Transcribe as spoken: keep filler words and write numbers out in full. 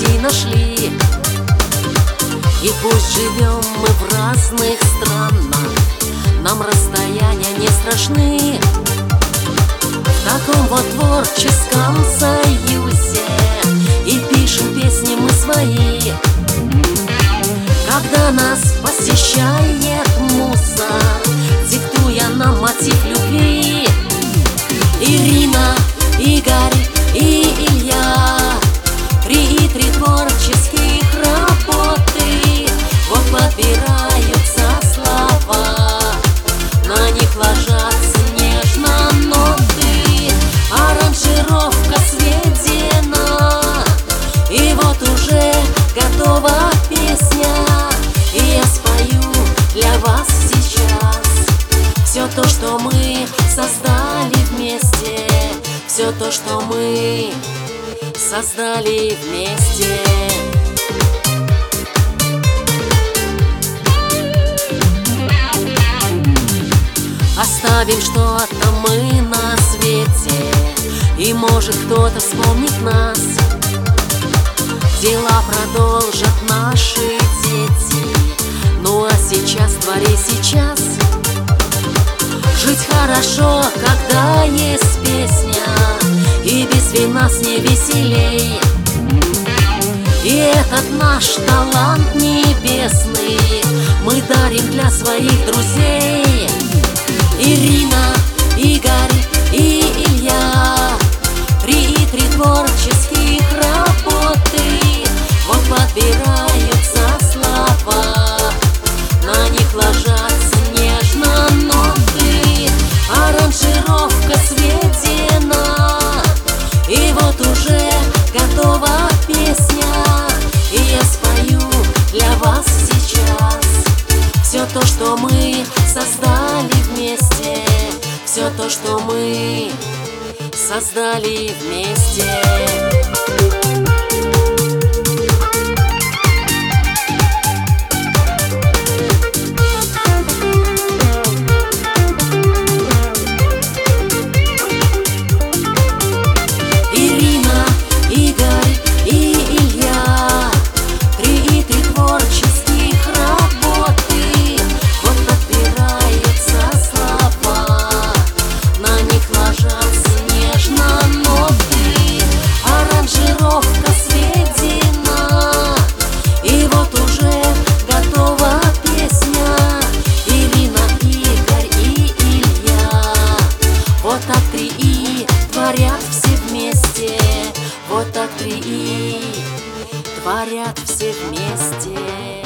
пути нашли. И пусть живем мы в разных странах, нам расстояния не страшны. В таком вот творческом союзе и пишем песни мы свои. Когда нас посещает муза, диктуя нам мотив любви, Ирина, Игорь и Илья, три и три творческих работы. Вот подбираются слова, на них ложатся нежно ноты. Аранжировка сведена, и вот уже готова песня. И я спою для вас сейчас все то, что мы создали вместе, все то, что мы создали вместе. Оставим что-то мы на свете, и может кто-то вспомнит нас. Дела продолжат наши дети, ну а сейчас твори сейчас. Жить хорошо, когда есть песня, и без вина с ней веселей. И этот наш талант небесный мы дарим для своих друзей. Ирина, Игорь и Илья, три и три творческих работы. Вот подбираются слова, на них ложатся нежно ноты. Аранжировка сведена, и вот уже готова песня. И я спою для вас сейчас все то, что мы создали вместе, все то, что мы создали вместе. Творят все вместе, вот так три и творят все вместе.